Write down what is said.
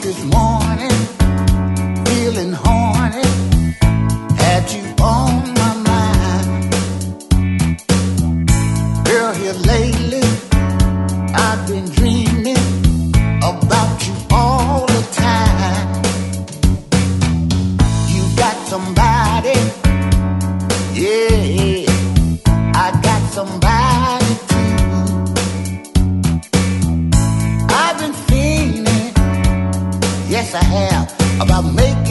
this morning, feeling horny, had you on my mind. Girl, here lately, I've been dreaming about you all the time. You got somebody, yeah, I got somebody too. I've been feeling, yes I have, about making